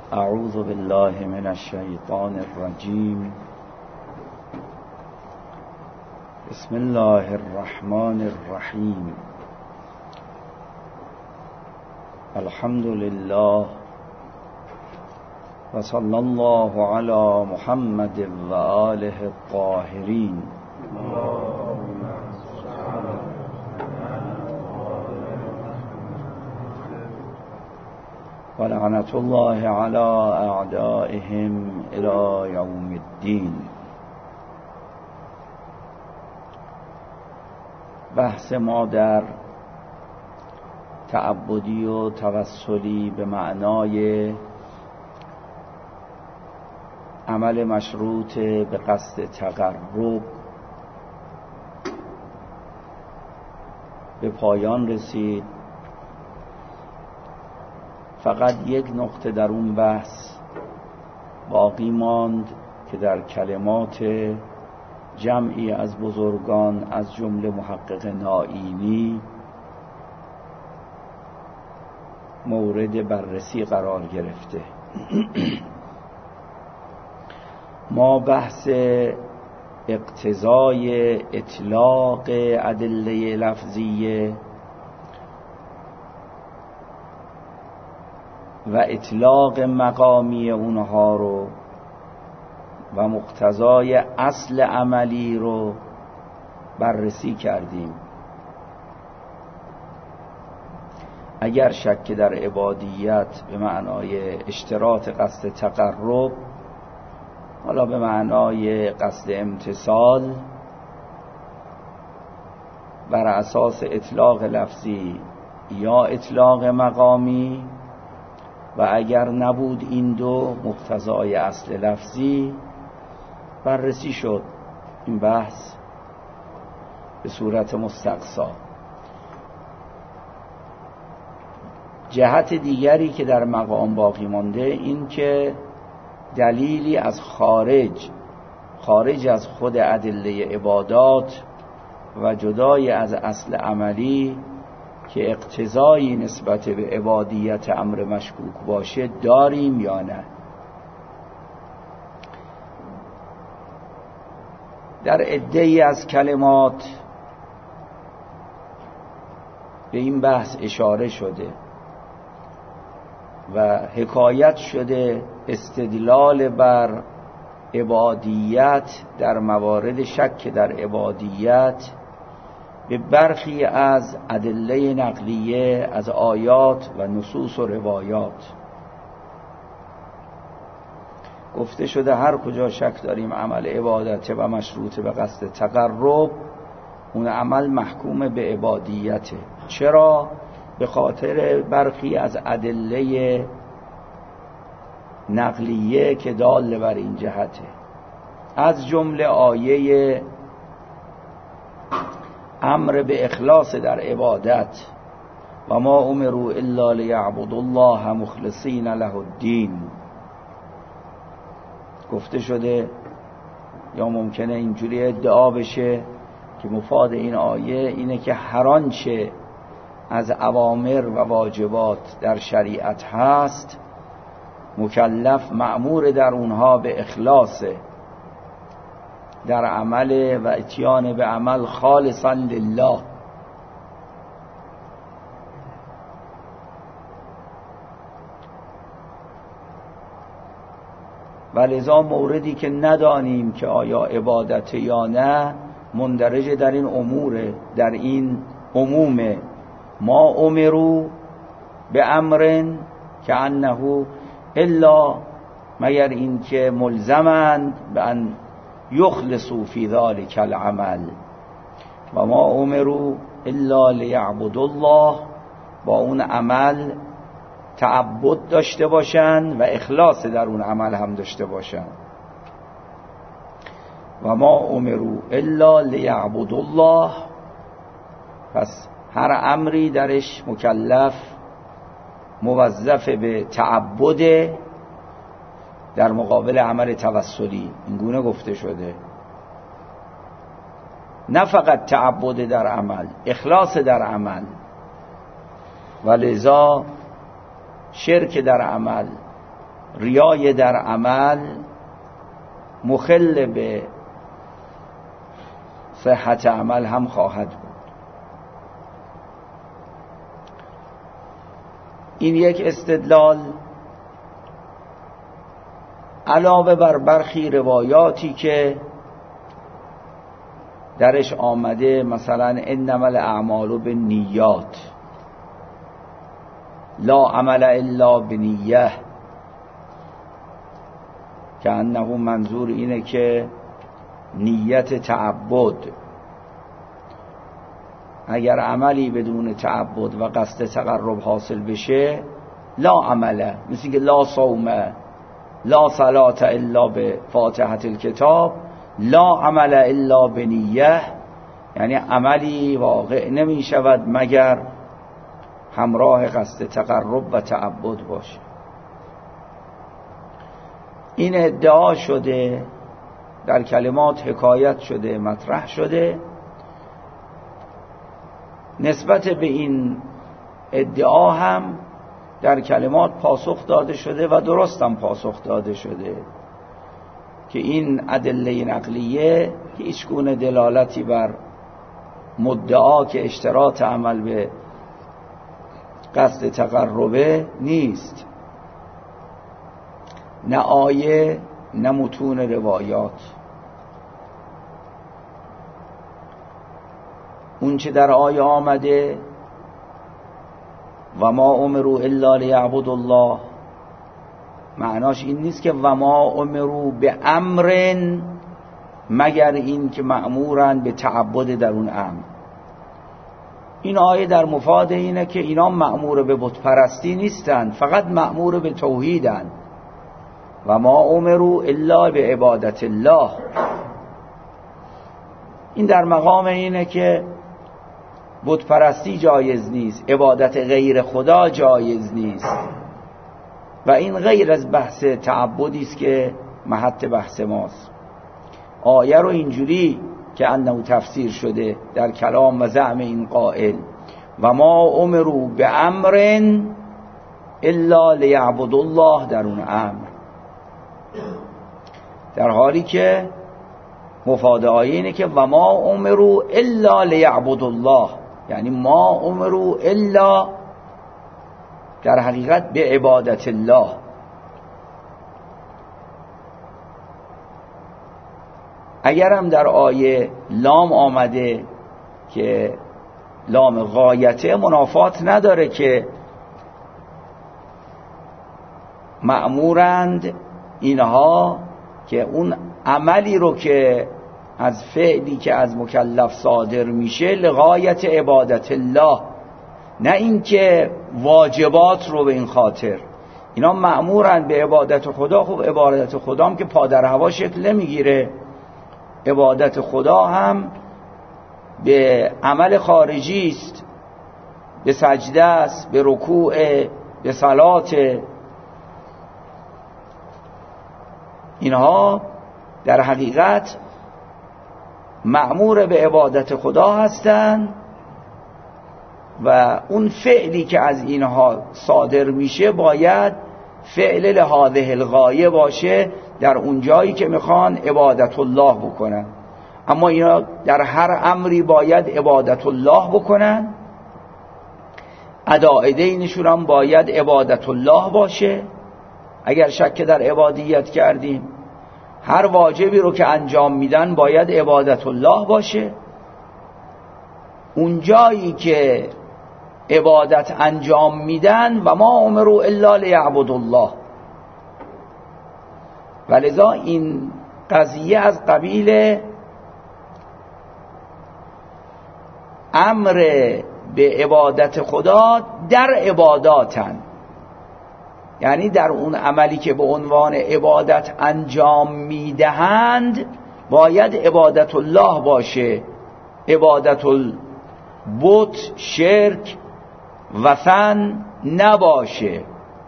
اعوذ بالله من الشیطان الرجیم. بسم الله الرحمن الرحیم. الحمد لله و صلی الله علی محمد و آله الطاهرین. و لعنت الله علی اعدائهم الی یوم الدین. بحث ما در تعبدی و توسلی به معنای عمل مشروط به قصد تقرب به پایان رسید. فقط یک نقطه در اون بحث باقی ماند که در کلمات جمعی از بزرگان از جمله محقق نائینی مورد بررسی قرار گرفته. ما بحث اقتضای اطلاق ادله لفظیه و اطلاق مقامی اونها رو و مقتضای اصل عملی رو بررسی کردیم. اگر شک در عبادیت به معنای اشتراط قصد تقرب، حالا به معنای قصد امتثال بر اساس اطلاق لفظی یا اطلاق مقامی، و اگر نبود این دو مقتضای اصل لفظی، بررسی شد این بحث به صورت مستقصا. جهت دیگری که در مقام باقی مانده این که دلیلی از خارج از خود ادله عبادات و جدای از اصل عملی که اقتضایی نسبت به عبادیت امر مشکوک باشه داریم یا نه. در عده‌ای از کلمات به این بحث اشاره شده و حکایت شده استدلال بر عبادیت در موارد شک در عبادیت به برخی از ادله نقلیه از آیات و نصوص و روایات. گفته شده هر کجا شک داریم عمل عبادت و مشروط به قصد تقرب، اون عمل محکوم به عبادیته. چرا؟ به خاطر برخی از ادله نقلیه که دال بر این جهته، از جمله آیه امر به اخلاص در عبادت و ما امروا الا لیعبدوا الله مخلصین له الدین. گفته شده یا ممکنه اینجوری ادعا بشه که مفاد این آیه اینه که هر آنچه از اوامر و واجبات در شریعت هست مکلف مأمور در اونها به اخلاص در عمل و اتیان به عمل خالصا لله. و لذا موردی که ندانیم که آیا عبادت یا نه مندرج در این امور، در این عموم ما امروا به امرن که انه الا، مگر این که ملزمند به ان یخلصوا فی ذلک العمل و ما امروا الا لیعبدوا الله، با اون عمل تعبد داشته باشن و اخلاص در اون عمل هم داشته باشن. و ما امروا الا لیعبدوا الله، پس هر امری درش مکلف موظف به تعبد در مقابل عمل توسلی. اینگونه گفته شده، نه فقط تعبد در عمل، اخلاص در عمل. و لذا شرک در عمل ریای در عمل مخل به صحت عمل هم خواهد بود. این یک استدلال علاوه بر برخی روایاتی که درش آمده، مثلا انما الاعمال بالنیات لا عمل الا بنیه، که انه منظور اینه که نیت تعبد، اگر عملی بدون تعبد و قصد تقرب حاصل بشه لا عمله، مثل که لا صوم لا صلاة الا به فاتحة الکتاب لا عمل الا بنیه، یعنی عملی واقع نمی شود مگر همراه قصد تقرب و تعبد باشه. این ادعا شده، در کلمات حکایت شده، مطرح شده. نسبت به این ادعا هم در کلمات پاسخ داده شده و درست هم پاسخ داده شده که این ادله نقلیه هیچ گونه دلالتی بر مدعا که اشتراط عمل به قصد تقربه نیست، نه آیه نه متون روایات. اون چه در آیه آمده و ما امروا الا لیعبدوا الله، معناش این نیست که و ما امروا به امر، مگر این که مأمورن به تعبد در اون امر. این آیه در مفاد اینه که اینا مأمور به بت پرستی نیستن، فقط مأمور به توحیدن. و ما امروا الا به عبادت الله، این در مقام اینه که بت پرستی جایز نیست، عبادت غیر خدا جایز نیست، و این غیر از بحث تعبدی است که محط بحث ماست. آیه رو اینجوری که انه تفسیر شده در کلام و زعم این قائل و ما امروا به امر الا لیعبدوا الله در اون امر، در حالی که مفاد آیه اینه که و ما امروا الا لیعبدوا الله، یعنی ما امروا الا در حقیقت به عبادت الله. اگرم در آیه لام آمده که لام غایته، منافات نداره که مأمورند اینها که اون عملی رو که از فعلی که از مکلف صادر میشه لغایت عبادت الله، نه اینکه واجبات رو به این خاطر. اینا مأمورن به عبادت خدا. خب عبادت خدا هم که پادر هوا شکل نمیگیره، عبادت خدا هم به عمل خارجی است، به سجده است، به رکوع، به صلات. اینها در حقیقت مأمور به عبادت خدا هستند و اون فعلی که از اینها صادر میشه باید فعل لهذه الغایه باشه، در اون جایی که میخوان عبادت الله بکنن. اما اینا در هر امری باید عبادت الله بکنن، اداء دینشون هم باید عبادت الله باشه. اگر شک در عبادیت کردیم، هر واجبی رو که انجام میدن باید عبادت الله باشه. اون جایی که عبادت انجام میدن و ما امروا الا لیعبدوا الله، ولذا این قضیه از قبیل امر به عبادت خدا در عباداتن، یعنی در اون عملی که به عنوان عبادت انجام میدهند باید عبادت الله باشه، عبادت البت، شرک، وثن نباشه.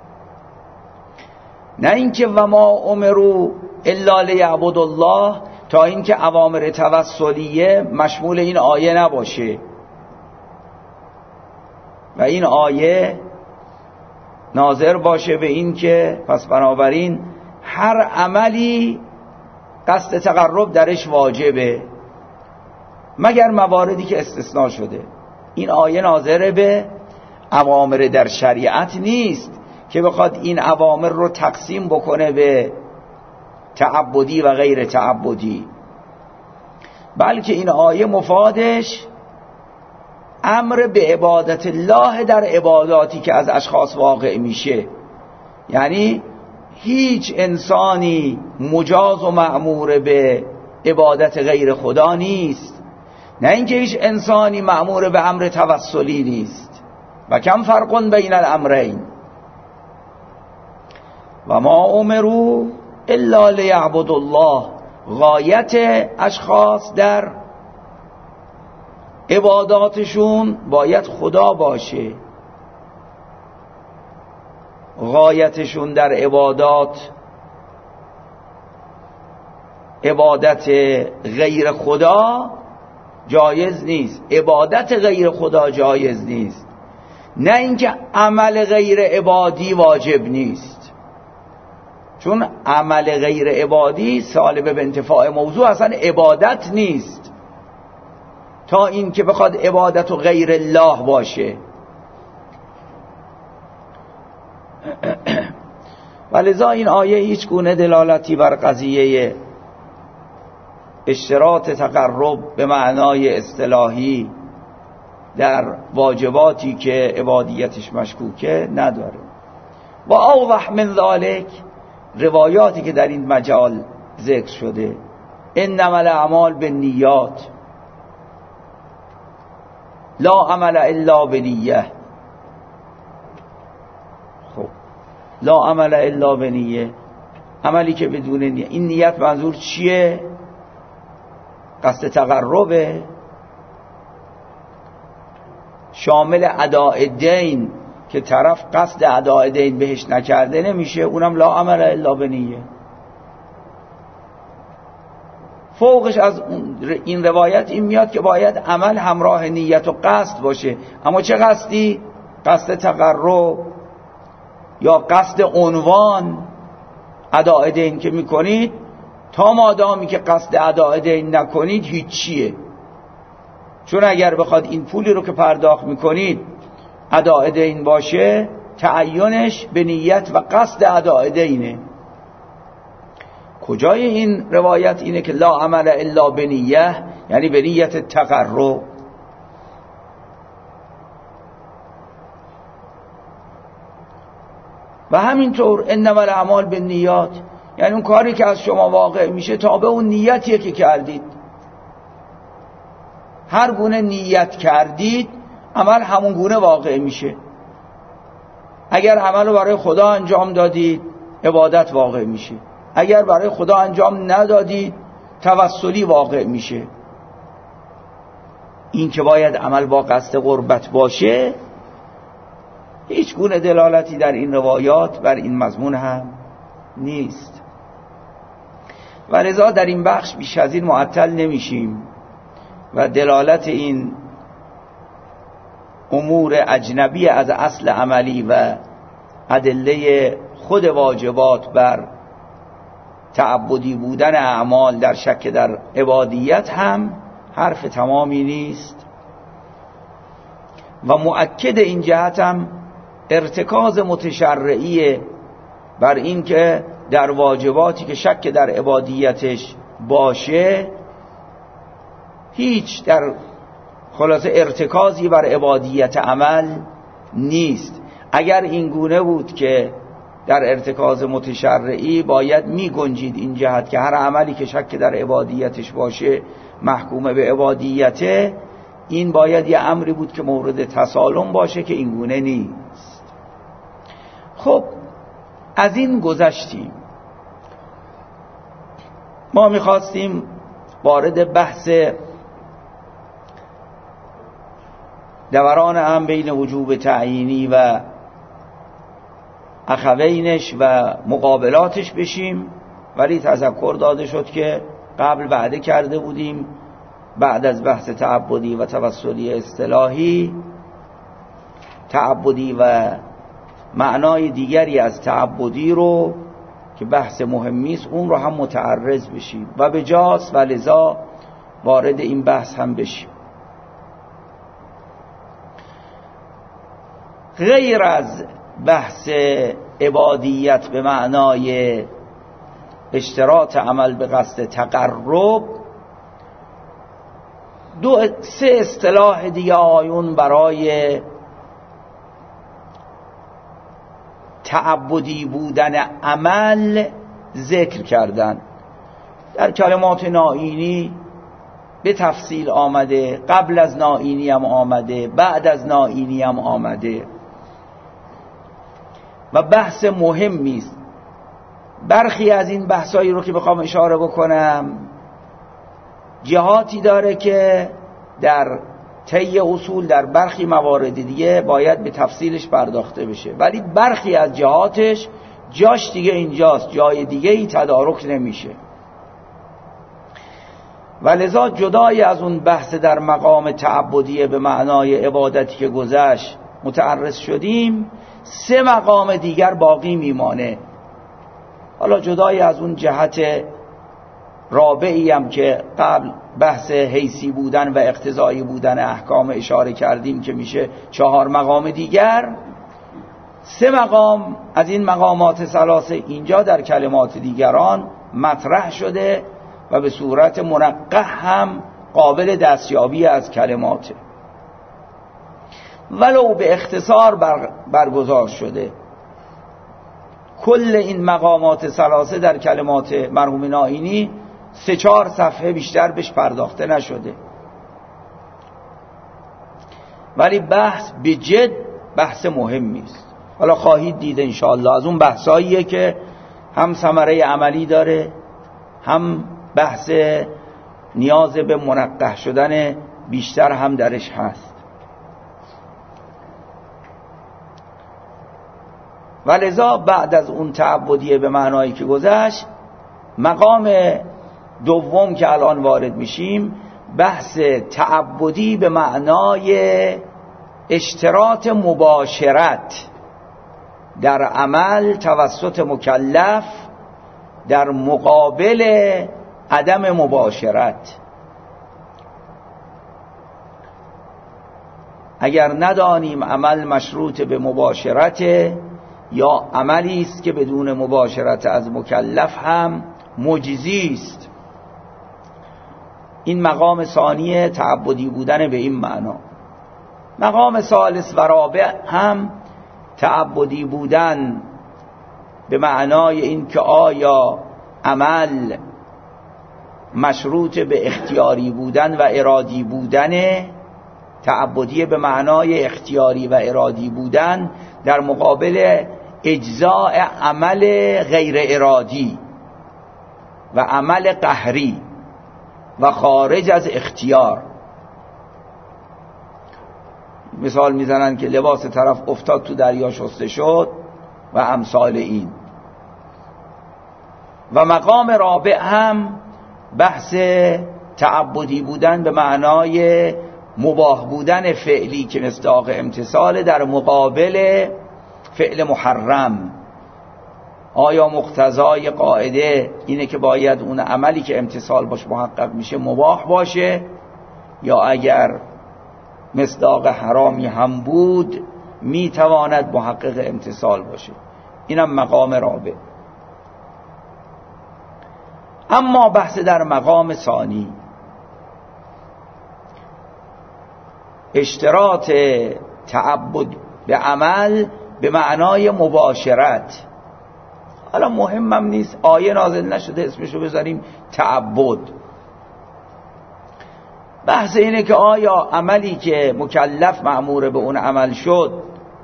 نه اینکه و ما امروا الا لیعبدوا الله تا اینکه اوامر توسلیه مشمول این آیه نباشه. و این آیه ناظر باشه به این که پس بنابراین هر عملی قصد تقرب درش واجبه مگر مواردی که استثناء شده. این آیه ناظر به اوامر در شریعت نیست که بخواد این اوامر رو تقسیم بکنه به تعبدی و غیر تعبدی، بلکه این آیه مفادش امر به عبادت الله در عباداتی که از اشخاص واقع میشه. یعنی هیچ انسانی مجاز و مأمور به عبادت غیر خدا نیست، نه اینکه هیچ انسانی مأمور به امر توسلی نیست. و کم فرق بین الامرین و ما امروا الا لیعبدوا الله. غایت اشخاص در عباداتشون باید خدا باشه. غایتشون در عبادت غیر خدا جایز نیست، عبادت غیر خدا جایز نیست، نه اینکه عمل غیر عبادی واجب نیست، چون عمل غیر عبادی سالب به انتفاع موضوع اصلا عبادت نیست تا این که بخواد عبادت و غیر الله باشه. ولذا این آیه هیچ گونه دلالتی بر قضیه اشتراط تقرب به معنای اصطلاحی در واجباتی که عبادیتش مشکوکه نداره. و اوضح من ذالک، روایاتی که در این مجال ذکر شده، انما الاعمال بالنیات لا عمل الا بنیه. خب لا عمل الا بنیه، عملی که بدون نیت. این نیت منظور چیه؟ قصد تقربه، شامل اداء دین که طرف قصد اداء دین بهش نکرده نمیشه، اونم لا عمل الا بنیه. فوقش از این روایت این میاد که باید عمل همراه نیت و قصد باشه. اما چه قصدی؟ قصد تقرب یا قصد عنوان اداء دین که میکنید، تا مادامی که قصد اداء دین نکنید هیچیه. چون اگر بخواد این پولی رو که پرداخت میکنید اداء دین باشه، تعینش به نیت و قصد اداء دینه. کجای این روایت اینه که لا عمل الا بنیه، یعنی به نیت تقرب؟ و همینطور انما الاعمال بالنیات، یعنی اون کاری که از شما واقع میشه تابع اون نیتیه که کردید. هر گونه نیت کردید عمل همون گونه واقع میشه. اگر عمل رو برای خدا انجام دادید عبادت واقع میشه، اگر برای خدا انجام ندادید توسلی واقع میشه. این که باید عمل با قصد قربت باشه هیچ گونه دلالتی در این روایات بر این مضمون هم نیست. و لذا در این بخش بیش از این معطل نمیشیم و دلالت این امور اجنبی از اصل عملی و ادله خود واجبات بر تعبدی بودن اعمال در شک در عبادیت هم حرف تمامی نیست. و مؤکد این جهت هم ارتکاز متشرعی بر این که در واجباتی که شک در عبادیتش باشه هیچ در خلاصه ارتکازی بر عبادیت عمل نیست. اگر این گونه بود که در ارتکاز متشرعی باید می گنجید این جهت که هر عملی که شک در عبادیتش باشه محکوم به عبادیته، این باید یه امری بود که مورد تسالم باشه که این گونه نیست. خب از این گذشتیم. ما میخواستیم وارد بحث دوران هم بین وجوب تعیینی و اخوینش و مقابلاتش بشیم، ولی تذکر داده شد که قبل وعده کرده بودیم بعد از بحث تعبدی و توسلی اصطلاحی، تعبدی و معنای دیگری از تعبدی رو که بحث مهمی است اون رو هم متعرض بشیم و به جاست و لذا وارد این بحث هم بشیم. غیر از بحث عبادیت به معنای اشتراط عمل به قصد تقرب، سه اصطلاح دیگه آیون برای تعبدی بودن عمل ذکر کردن. در کلمات نائینی به تفصیل آمده، قبل از نائینی هم آمده، بعد از نائینی هم آمده و بحث مهمی است. برخی از این بحثایی رو که بخوام اشاره بکنم جهاتی داره که در طی اصول در برخی موارد دیگه باید به تفصیلش پرداخته بشه، ولی برخی از جهاتش جاش دیگه اینجاست، جای دیگه ای تدارک نمیشه و لذا جدای از اون بحث در مقام تعبدیه به معنای عبادتی که گذشت متعرض شدیم، سه مقام دیگر باقی میمانه. حالا جدای از اون جهت رابعی هم که قبل بحث حیثی بودن و اقتضایی بودن احکام اشاره کردیم که میشه 4 مقام دیگر، 3 مقام از این مقامات ثلاثه اینجا در کلمات دیگران مطرح شده و به صورت منقح هم قابل دستیابی از کلماته، ولو به اختصار برگزار شده. کل این مقامات ثلاثه در کلمات مرحوم نائینی 3-4 صفحه بیشتر بهش پرداخته نشده، ولی بحث به جد بحث مهمی است. حالا خواهید دید انشاءالله از اون بحثاییه که هم ثمره عملی داره، هم بحث نیاز به منقح شدن بیشتر هم درش هست. و لذا بعد از اون تعبدیه به معنایی که گذشت، مقام دوم که الان وارد میشیم بحث تعبدی به معنای اشتراط مباشرت در عمل توسط مکلف در مقابل عدم مباشرت. اگر ندانیم عمل مشروط به مباشرت یا عملی است که بدون مباشرت از مکلف هم مجزی است، این مقام ثانی تعبدی بودن به این معنا. مقام ثالث و رابع هم تعبدی بودن به معنای این که آیا عمل مشروط به اختیاری بودن و ارادی بودن، تعبدی به معنای اختیاری و ارادی بودن در مقابل اجزاء عمل غیر ارادی و عمل قهری و خارج از اختیار. مثال میزنن که لباس طرف افتاد تو دریا شسته شد و امثال این. و مقام رابع هم بحث تعبدی بودن به معنای مباح بودن فعلی که مصداق امتثال در مقابل فعل محرم. آیا مقتضای قاعده اینه که باید اون عملی که امتثال باش محقق میشه مباح باشه، یا اگر مصداق حرامی هم بود میتواند محقق امتثال باشه؟ اینم مقام رابع. اما بحث در مقام ثانی، اشتراط تعبد به عمل به معنای مباشرت. حالا مهمم نیست، آیه نازل نشده اسمشو بذاریم تعبد. بحث اینه که آیا عملی که مکلف مأمور به اون عمل شد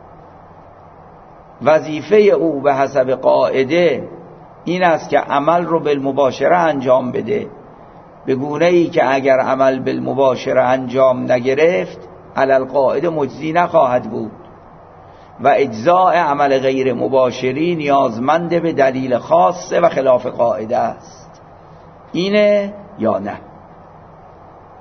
وظیفه او به حسب قاعده این است که عمل رو بالمباشره انجام بده، به گونه‌ای که اگر عمل بالمباشره انجام نگرفت علل قاعده مجزی نخواهد بود و اجزاء عمل غیر مباشری نیازمند به دلیل خاصه و خلاف قاعده است. اینه یا نه؟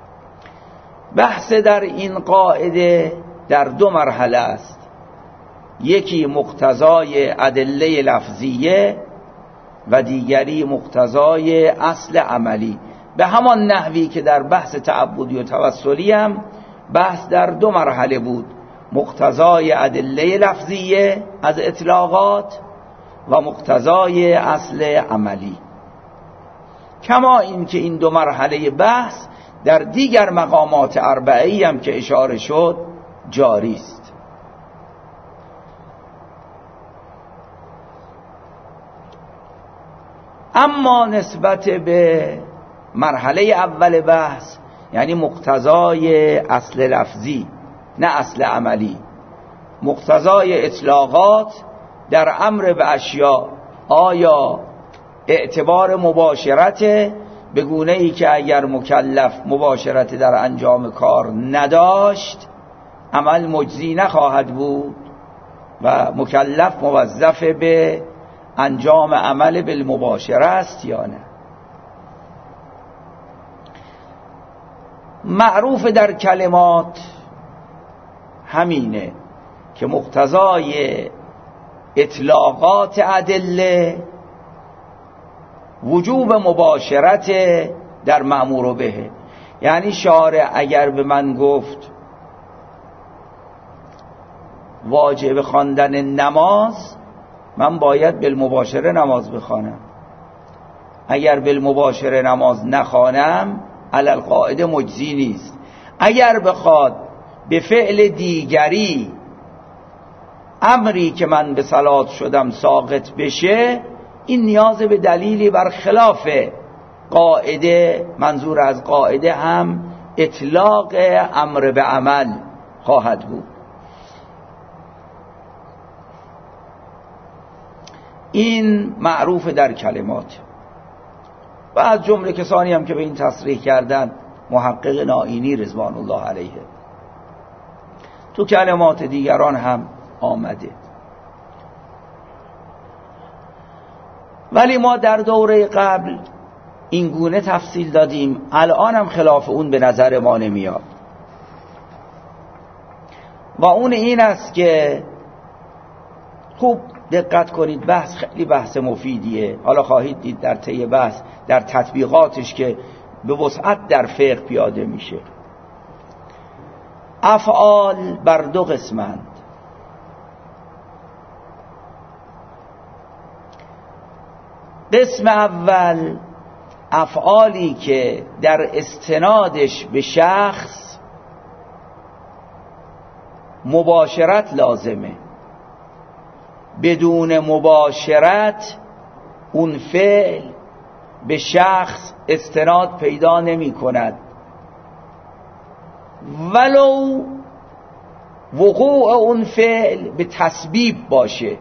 بحث در این قاعده در 2 مرحله است. یکی مقتضای ادله لفظیه و دیگری مقتضای اصل عملی. به همان نحوی که در بحث تعبدی و توسلی هم بحث در دو مرحله بود، مقتضای ادله لفظیه از اطلاقات و مقتضای اصل عملی. کما این که این دو مرحله بحث در دیگر مقامات اربعه‌ای هم که اشاره شد جاری است. اما نسبت به مرحله اول بحث، یعنی مقتضای اصل لفظی نه اصل عملی، مقتضای اطلاقات در امر به اشیاء، آیا اعتبار مباشرت به گونه ای که اگر مکلف مباشرت در انجام کار نداشت عمل مجزی نخواهد بود و مکلف موظف به انجام عمل بالمباشره است یا نه؟ معروف در کلمات همینه که مقتضای اطلاقات ادله وجوب مباشرت در مأمور به. یعنی شارع اگر به من گفت واجب خواندن نماز، من باید بالمباشره نماز بخوانم. اگر بالمباشره نماز نخوانم علی القاعده مجزی نیست. اگر بخواد به فعل دیگری امری که من به صلات شدم ساقط بشه، این نیاز به دلیلی بر خلاف قاعده، منظور از قاعده هم اطلاق امر به عمل خواهد بود. این معروف در کلمات و از جمله کسانی هم که به این تصریح کردن محقق نائینی رضوان الله علیه. تو کلمات دیگران هم آمده. ولی ما در دوره قبل این گونه تفصیل دادیم، الان هم خلاف اون به نظر ما نمیاد و اون این است که خوب دقت کنید، بحث خیلی بحث مفیدیه. حالا خواهید دید در طی بحث در تطبیقاتش که به وسعت در فقه پیاده میشه. افعال بر دو قسمند. قسم اول افعالی که در استنادش به شخص مباشرت لازمه، بدون مباشرت اون فعل به شخص استناد پیدا نمی کند، ولو وقوع اون فعل به تسبیب باشه.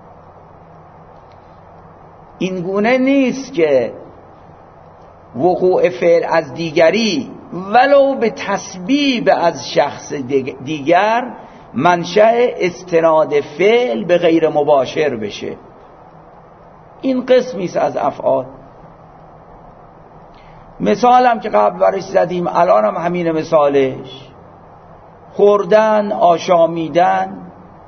این گونه نیست که وقوع فعل از دیگری ولو به تسبیب از شخص دیگر منشأ استناد فعل به غیر مباشر بشه. این قسمی است از افعال. مثالم که قبل برش زدیم، الان هم همین مثالش، خوردن، آشامیدن.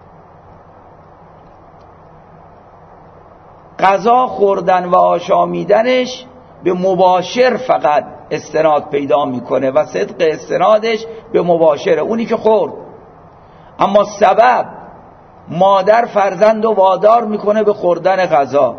غذا خوردن و آشامیدنش به مباشر فقط استناد پیدا میکنه و صدق استنادش به مباشره، اونی که خورد. اما سبب مادر فرزند رو وادار میکنه به خوردن غذا.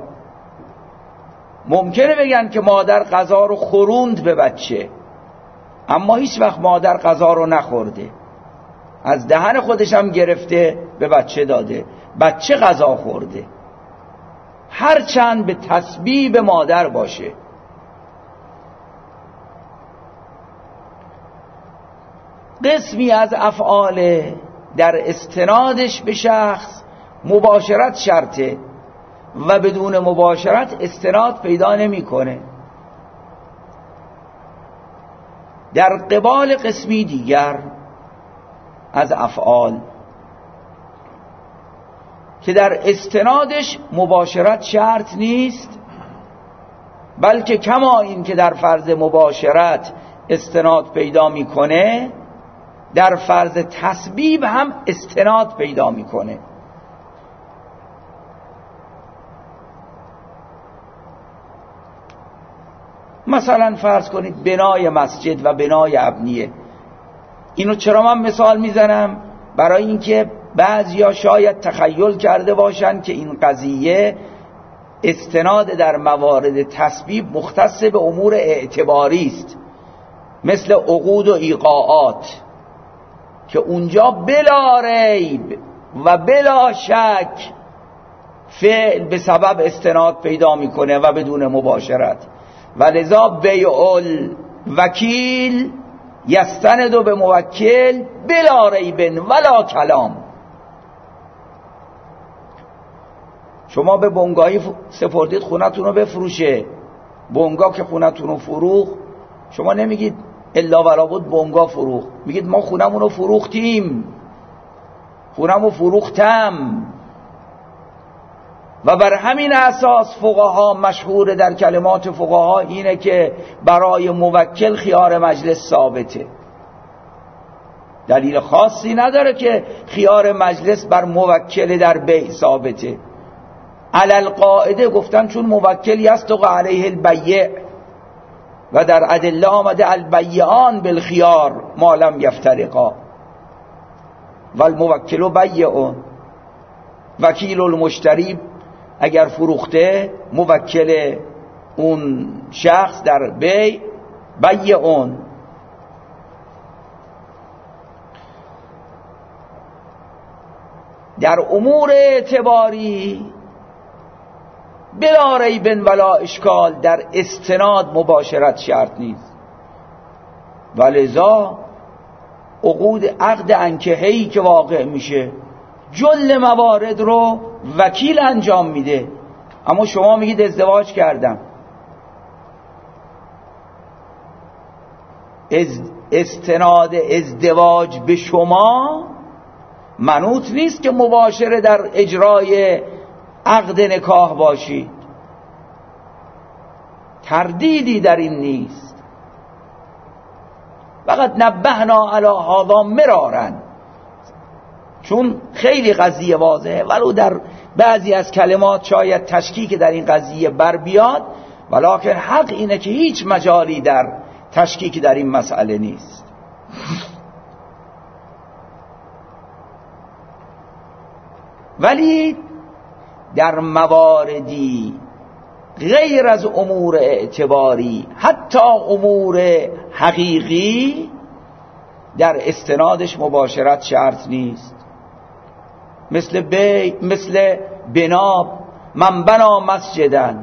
ممکنه بگن که مادر غذا رو خوروند به بچه، اما هیچ وقت مادر غذا رو نخورده، از دهن خودش هم گرفته به بچه داده، بچه غذا خورده، هرچند به تسبیب مادر باشه. قسمی از افعال در استنادش به شخص مباشرت شرطه و بدون مباشرت استناد پیدا نمیکنه. در قبال قسمی دیگر از افعال که در استنادش مباشرت شرط نیست، بلکه کما این که در فرض مباشرت استناد پیدا میکنه، در فرض تسبیب هم استناد پیدا میکنه. مثلا فرض کنید بنای مسجد و بنای ابنیه. اینو چرا من مثال میزنم؟ برای اینکه بعضیا شاید تخیل کرده باشن که این قضیه استناد در موارد تسبیب مختص به امور اعتباری است، مثل عقود و ایقاعات، که اونجا بلا ریب و بلا شک فعل به سبب استناد پیدا میکنه و بدون مباشرت. و لذا بیع الوکیل یستند به موکل بلا ریب ولا کلام. شما به بنگاهی سپردید خونتون رو بفروشه، بنگاه که خونتون رو فروخت، شما نمیگید الا ولا بود بنگاه فروخت، میگید ما خونمون رو فروختیم، خونمو فروختم. و بر همین اساس فقها مشهور در کلمات فقها اینه که برای موکل خیار مجلس ثابته، دلیل خاصی نداره که خیار مجلس بر موکل در بیع ثابته. علل قاعده گفتن چون موکل یصدق علیه البیع و در ادله آمده البیعان بالخیار ما لم یفترقا و الموکل بیع. وکیل المشتری اگر فروخته، موکل اون شخص در بیع بیع. در امور اعتباری بلا ریب ولا اشکال در استناد مباشرت شرط نیست. ولذا عقد انکحه‌ای که واقع میشه جل موارد رو وکیل انجام میده، اما شما میگید ازدواج کردم. استناد ازدواج به شما منوط نیست که مباشره در اجرای عقد نکاح باشید، تردیدی در این نیست. فقط نبهنا علی هذا مرارا، چون خیلی قضیه واضحه، ولو در بعضی از کلمات شاید تشکیک در این قضیه بر بیاد، ولکن حق اینه که هیچ مجالی در تشکیک در این مسئله نیست. ولی در مواردی غیر از امور اعتباری، حتی امور حقیقی، در استنادش مباشرت شرط نیست. مثل بنا، من بنا مسجدن.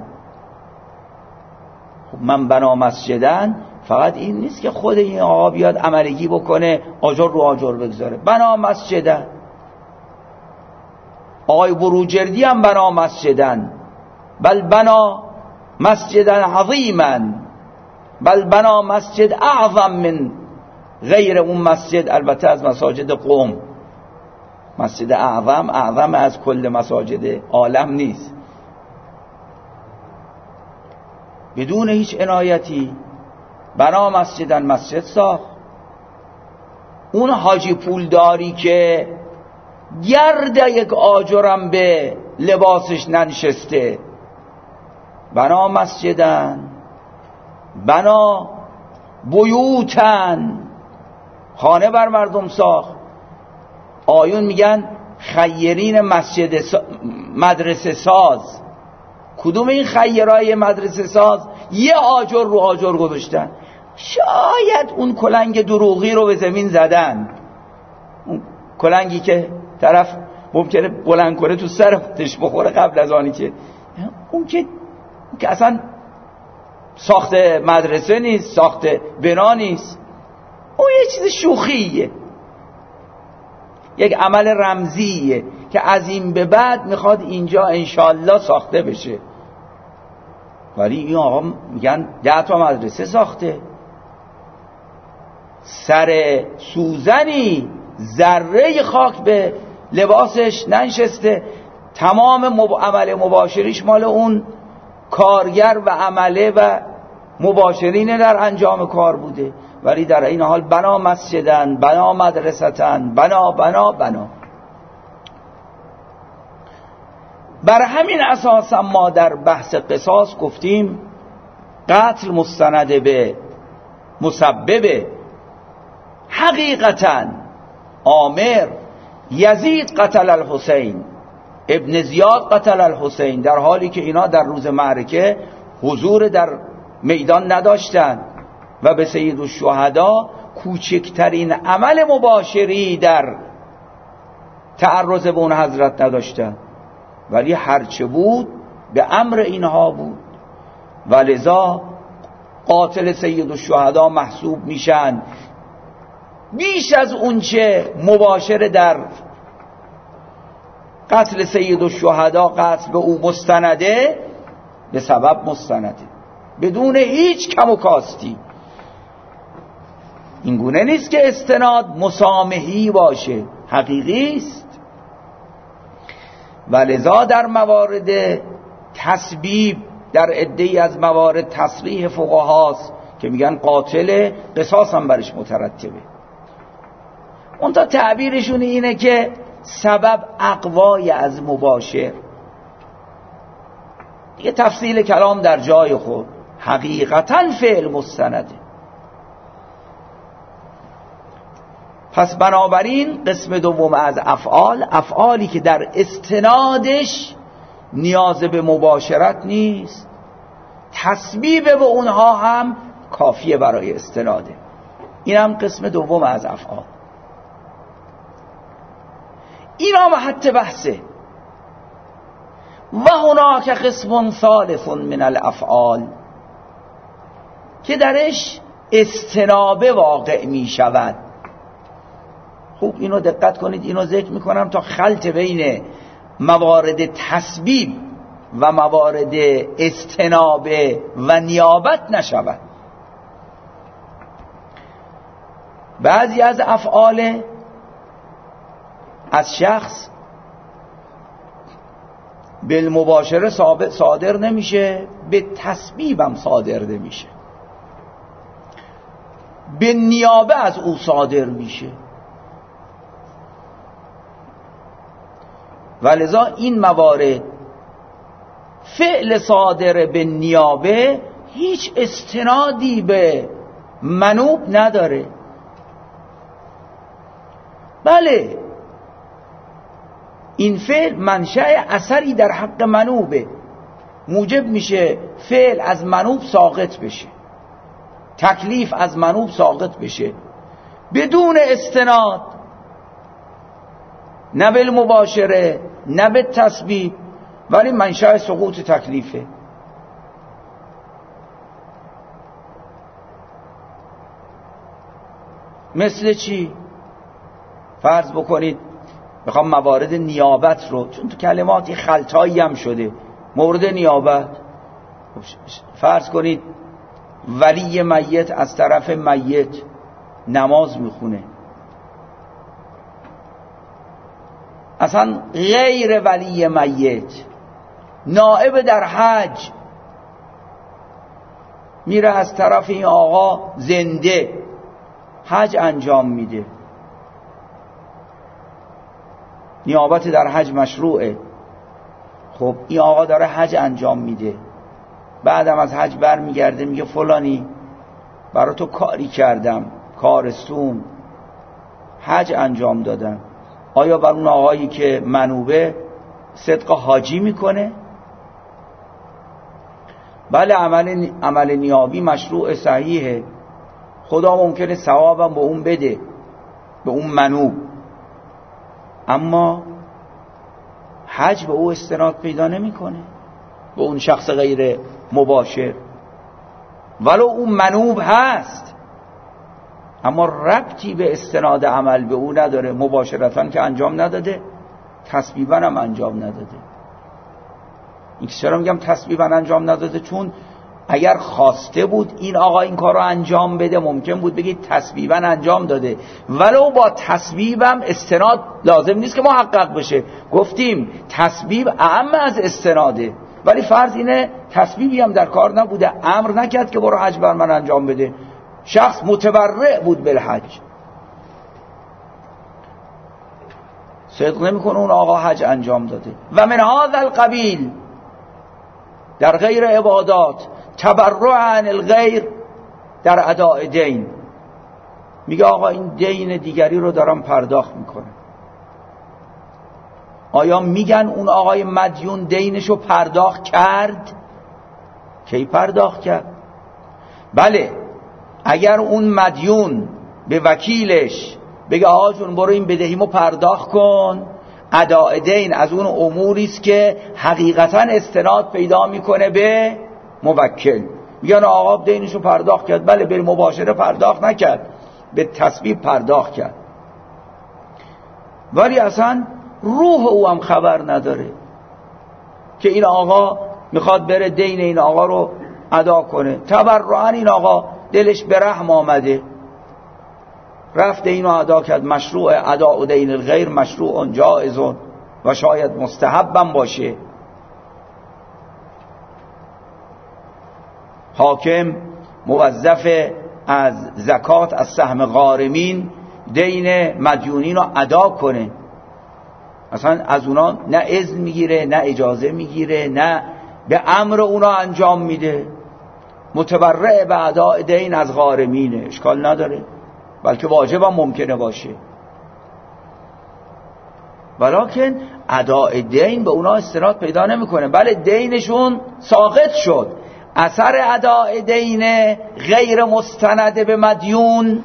خب من بنا مسجدن فقط این نیست که خود این آقا بیاد عملگی بکنه آجر رو آجر بگذاره. بنا مسجدن، آقای بروجردی هم بنا مسجدن، بل بنا مسجدن عظیما، بل بنا مسجد اعظم من غیر اون مسجد، البته از مساجد قوم. مسجد اعظم از کل مساجد عالم نیست. بدون هیچ عنایتی بنا مسجدن مسجد ساخت. اون حاجی پولداری که گرد یک آجرم به لباسش ننشسته، بنا مسجدن، بنا بیوتن، خانه بر مردم ساخت. آیون میگن خیرین مدرسه ساز. کدوم این خیرای مدرسه ساز یه آجر رو آجر گذاشتن؟ شاید اون کلنگ دروغی رو به زمین زدن، اون کلنگی که طرف ممکنه بلند کنه تو سر خودش بخوره قبل از آنی که اون که اصلا ساخت مدرسه نیست، ساخت بنا نیست، اون یه چیز شوخیه، یک عمل رمزیه که از این به بعد میخواد اینجا انشالله ساخته بشه. ولی این آقا میگن 10 تا مدرسه ساخته، سر سوزنی ذره خاک به لباسش ننشسته، تمام عمل مباشریش مال اون کارگر و عمله و مباشرین در انجام کار بوده. ولی در این حال بنا مسجدن، بنا مدرستن، بنا بنا بنا. بر همین اساس ما در بحث قصاص گفتیم قتل مستند به مسبب. حقیقتاً عامر یزید قتل الحسین، ابن زیاد قتل الحسین، در حالی که اینا در روز معرکه حضور در میدان نداشتند و به سید الشهدا کوچکترین عمل مباشری در تعرض به اون حضرت نداشتند، ولی هرچه بود به امر اینها بود و لذا قاتل سید الشهدا محسوب میشن بیش از اونچه مباشر در قتل سید الشهدا قتل به او مستنده، به سبب مستنده بدون هیچ کم و کاستی. این گونه نیست که استناد مسامحی باشه، حقیقی است. و لذا در موارد تسبیب، در عده‌ای از موارد تصریح فقهاست که میگن قاتل قصاص هم برش مترتبه. اون تا تعبیرشون اینه که سبب اقوای از مباشر. دیگه تفصیل کلام در جای خود، حقیقتا فعل مستنده. پس بنابراین قسم دوم از افعال، افعالی که در استنادش نیاز به مباشرت نیست، تسبیب به اونها هم کافیه برای استناده. این هم قسم دوم از افعال. این هم حتی بحثه. و هناک قسم ثالث من الافعال که درش استنابه واقع می شود. خوب اینو دقت کنید، اینو ذکر میکنم تا خلط بین موارد تسبیب و موارد استنابه و نیابت نشود. بعضی از افعال از شخص بالمباشره صادر نمیشه، به تسبیبم صادر نمیشه، به نیابه از او صادر میشه. ولذا این موارد فعل صادر به نیابه هیچ استنادی به منوب نداره. بله این فعل منشأ اثری در حق منوبه، موجب میشه فعل از منوب ساقط بشه، تکلیف از منوب ساقط بشه بدون استناد، نه بالمباشره نه بالتسبیب، ولی منشأ سقوط تکلیفه. مثل چی؟ فرض بکنید میخوام موارد نیابت رو، چون تو کلماتی خلطایی هم شده، مورد نیابت فرض کنید ولی میت از طرف میت نماز میخونه، اصلا غیر ولی میت نائب در حج میره از طرف این آقا زنده حج انجام میده. نیابت در حج مشروعه. خب این آقا داره حج انجام میده، بعدم از حج بر میگرده میگه فلانی برای تو کاری کردم، کارستون حج انجام دادم. آیا بر اون آقایی که منوبه صدق حاجی میکنه؟ بله عمل نیابی مشروع صحیحه، خدا ممکنه ثوابم به اون بده، به اون منوب، اما حج به او استناد پیدا نمیکنه، به اون شخص غیر مباشر، ولو اون منوب هست اما ربطی به استناد عمل به او نداره، مباشرتاً که انجام نداده، تسبیباً هم انجام نداده. این چرا میگم تسبیباً انجام نداده؟ چون اگر خواسته بود این آقا این کار رو انجام بده، ممکن بود بگید تسبیباً انجام داده، ولو با تسبیبم استناد لازم نیست که محقق بشه. گفتیم تسبیب اعم از استناده، ولی فرض اینه تسبیبی هم در کار نبوده، امر نکرد که برو حج بر من انجام بده، شخص متبرع بود بالحج، صدق نمیکنه اون آقا حج انجام داده. و من هذا القبیل در غیر عبادات، تبرع عن الغیر در اداء دین. میگه آقا این دین دیگری رو دارم پرداخت میکنه. آیا میگن اون آقای مدیون دینشو پرداخت کرد؟ کی پرداخت کرد؟ بله، اگر اون مدیون به وکیلش بگه آقا جون برو این بدهیمو پرداخت کن، اداء دین از اون اموری است که حقیقتا استناد پیدا میکنه به موکل. میگن آقا دینشو پرداخت کرد. بله، به مباشره پرداخت نکرد، به تسبیب پرداخت کرد، ولی اصلا روح او هم خبر نداره که این آقا میخواد بره دین این آقا رو ادا کنه. تبرعاً این آقا دلش به رحم آمده، رفت اینو ادا کرد. مشروع اداء دین الغیر مشروع جائز و شاید مستحبم باشه. حاکم موظف از زکات از سهم غارمین دین مدیونین رو ادا کنه، اصلا از اونا نه اذن میگیره نه اجازه میگیره نه به امر اونا انجام میده. متبرع به اداء دین از غارمینه، اشکال نداره، بلکه واجب هم ممکنه باشه، ولکن اداء دین به اونا استناد پیدا نمیکنه. بله دینشون ساقط شد، اثر اداء دین غیر مستند به مدیون،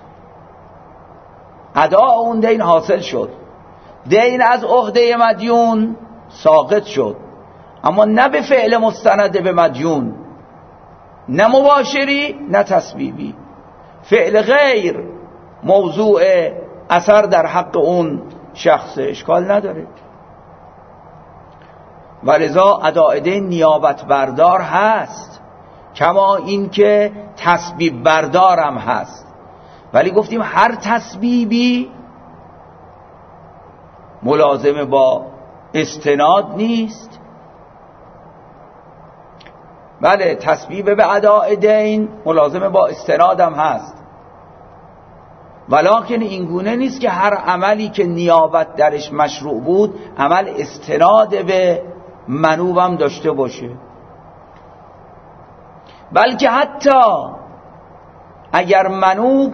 اداء اون دین حاصل شد، دین از عهده مدیون ساقط شد، اما نه به فعل مستند به مدیون، نه مباشری نه تسبیبی. فعل غیر موضوع اثر در حق اون شخص، اشکال نداره. ولذا اداء دین نیابت بردار هست، کما این که تسبیب بردار هم هست. ولی گفتیم هر تسبیبی ملازم با استناد نیست. بله، تسبیب به اداء دین ملازم با استناد هم هست، ولکن این گونه نیست که هر عملی که نیابت درش مشروع بود عمل استناد به منوب هم داشته باشه. بلکه حتی اگر منوب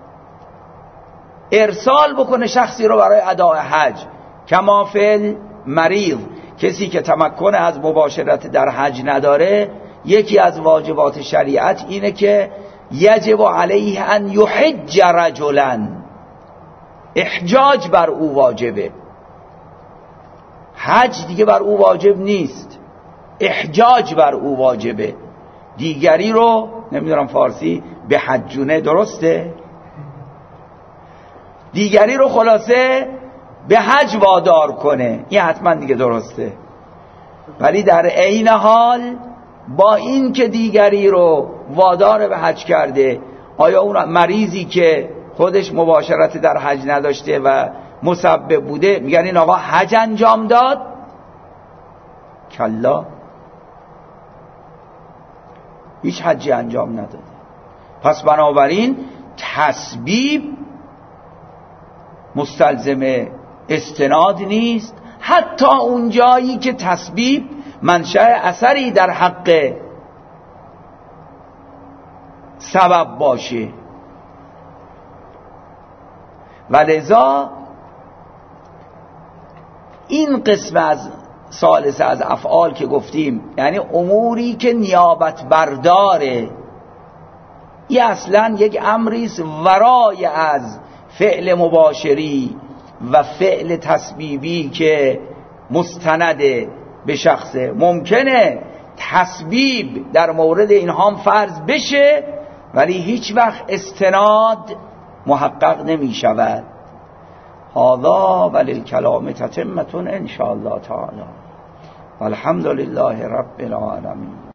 ارسال بکنه شخصی رو برای اداء حج، کما فعل مریض، کسی که تمکن از مباشرت در حج نداره، یکی از واجبات شریعت اینه که یجب علیه ان یحج رجلا، احجاج بر او واجبه، حج دیگه بر او واجب نیست، احجاج بر او واجبه. دیگری رو نمیدونم فارسی به حجونه درسته، دیگری رو خلاصه به حج وادار کنه، این حتما دیگه درسته. ولی در عین حال با این که دیگری رو وادار به حج کرده، آیا اون مریضی که خودش مباشرت در حج نداشته و مسبب بوده میگن این آقا حج انجام داد؟ کلا، هیچ حجی انجام نداده. پس بنابراین تسبیب مستلزم استناد نیست، حتی اون جایی که تسبیب منشأ اثری در حق سبب باشه. ولذا این قسم از ثالث از افعال که گفتیم، یعنی اموری که نیابت برداره، این اصلا یک امریست ورای از فعل مباشری و فعل تسبیبی که مستند به شخصه. ممکنه تسبیب در مورد اینها فرض بشه ولی هیچ وقت استناد محقق نمی شود. هذا وللکلام تتمة ان شاء الله تعالی. والحمد لله رب العالمین.